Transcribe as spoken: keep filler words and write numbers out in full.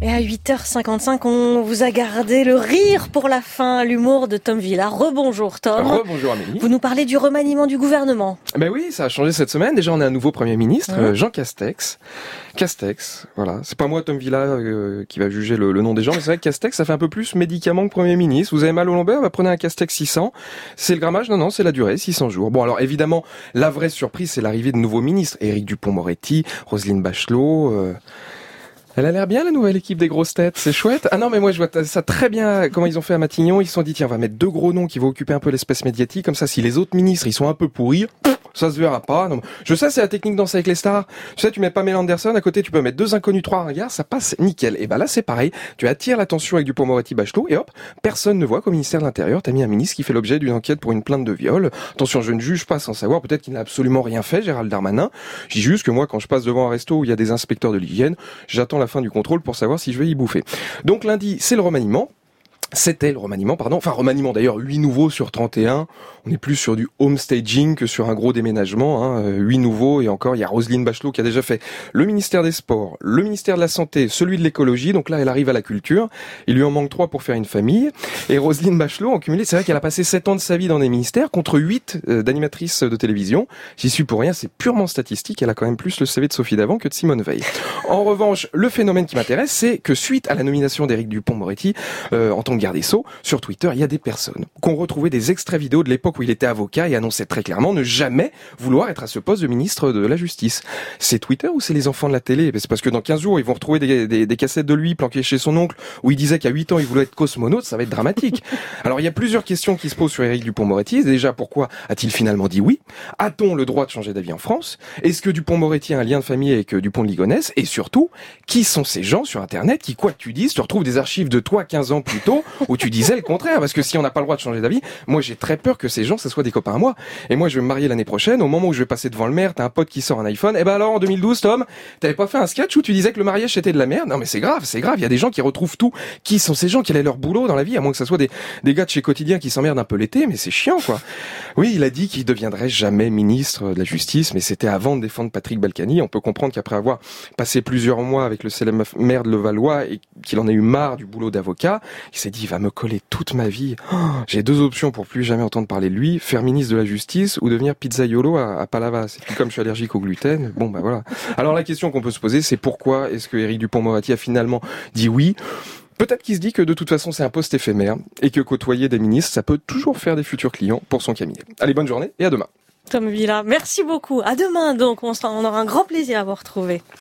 Et à huit heures cinquante-cinq, on vous a gardé le rire pour la fin, l'humour de Tom Villa. Rebonjour Tom. Rebonjour Amélie. Vous nous parlez du remaniement du gouvernement. Ben oui, ça a changé cette semaine. Déjà, on a un nouveau Premier ministre, Mmh. Jean Castex. Castex, voilà. C'est pas moi, Tom Villa, euh, qui va juger le, le nom des gens, mais c'est vrai que Castex, ça fait un peu plus médicament que Premier ministre. Vous avez mal au lombaire, bah, prenez un Castex six cents. C'est le grammage? Non, non, c'est la durée, six cents jours. Bon, alors évidemment, la vraie surprise, c'est l'arrivée de nouveaux ministres. Éric Dupond-Moretti, Roselyne Bachelot... Euh... Elle a l'air bien, la nouvelle équipe des grosses têtes, c'est chouette. Ah non, mais moi je vois ça très bien, comment ils ont fait à Matignon. Ils se sont dit, tiens, on va mettre deux gros noms qui vont occuper un peu l'espace médiatique, comme ça si les autres ministres ils sont un peu pourris, ça se verra pas. Non, je sais, c'est la technique Danse avec les stars. Tu sais, tu mets Pamela Anderson, à côté tu peux mettre deux inconnus, trois ringards, ça passe nickel. Et ben là c'est pareil, tu attires l'attention avec Dupond-Moretti, Bachelot, et hop, personne ne voit qu'au ministère de l'Intérieur, t'as mis un ministre qui fait l'objet d'une enquête pour une plainte de viol. Attention, je ne juge pas sans savoir, peut-être qu'il n'a absolument rien fait, Gérald Darmanin. Je dis juste que moi, quand je passe devant un resto où il y a des inspecteurs de l'hygiène, j'attends la fin du contrôle pour savoir si je vais y bouffer. Donc lundi, c'est le remaniement. C'était le remaniement, pardon. Enfin, remaniement d'ailleurs, huit nouveaux sur trente et un. On est plus sur du home staging que sur un gros déménagement. Hein. huit nouveaux, et encore, il y a Roselyne Bachelot qui a déjà fait le ministère des Sports, le ministère de la Santé, celui de l'écologie. Donc là, elle arrive à la culture. Il lui en manque trois pour faire une famille. Et Roselyne Bachelot, en cumulé, c'est vrai qu'elle a passé sept ans de sa vie dans des ministères contre huit euh, d'animatrices de télévision. J'y suis pour rien, c'est purement statistique. Elle a quand même plus le C V de Sophie Davant que de Simone Veil. En revanche, le phénomène qui m'intéresse, c'est que suite à la nomination d'Éric Dupond-Moretti euh, en tant que garde des Sceaux, sur Twitter, il y a des personnes qui ont retrouvé des extraits vidéo de l'époque où il était avocat et annonçait très clairement ne jamais vouloir être à ce poste de ministre de la Justice. C'est Twitter ou c'est les enfants de la télé? C'est parce que dans quinze jours, ils vont retrouver des, des, des cassettes de lui planquées chez son oncle où il disait qu'à huit ans, il voulait être cosmonaute, ça va être dramatique. Alors, il y a plusieurs questions qui se posent sur Éric Dupond-Moretti. Déjà, pourquoi a-t-il finalement dit oui? A-t-on le droit de changer d'avis en France? Est-ce que Dupond-Moretti a un lien de famille avec Dupont de Ligonnès? Et surtout, qui sont ces gens sur Internet qui, quoi que tu dises, tu retrouves des archives de toi quinze ans plus tôt où tu disais le contraire? Parce que si on n'a pas le droit de changer d'avis, moi j'ai très peur que ces gens, ça soit des copains à moi. Et moi je vais me marier l'année prochaine, au moment où je vais passer devant le maire, t'as un pote qui sort un iPhone, et ben alors en deux mille douze, Tom, t'avais pas fait un sketch où tu disais que le mariage c'était de la merde? Non mais c'est grave, c'est grave, il y a des gens qui retrouvent tout. Qui sont ces gens? Quel est leur boulot dans la vie? À moins que ça soit des, des gars de chez Quotidien qui s'emmerdent un peu l'été, mais c'est chiant quoi. Oui, il a dit qu'il deviendrait jamais ministre de la Justice, mais c'était avant de défendre Patrick Balkany. On peut comprendre qu'après avoir passé plusieurs mois avec le célèbre maire de Levallois et qu'il en a eu marre du boulot d'avocat, il s'est dit il va me coller toute ma vie. Oh, j'ai deux options pour plus jamais entendre parler de lui, faire ministre de la Justice ou devenir pizzaiolo à, à Palavas. Et puis comme je suis allergique au gluten, bon bah voilà. Alors la question qu'on peut se poser, c'est pourquoi est-ce que Éric Dupond-Moretti a finalement dit oui? Peut-être qu'il se dit que de toute façon c'est un poste éphémère et que côtoyer des ministres, ça peut toujours faire des futurs clients pour son cabinet. Allez, bonne journée et à demain. Tom Villa, merci beaucoup. À demain donc, on sera, on aura un grand plaisir à vous retrouver.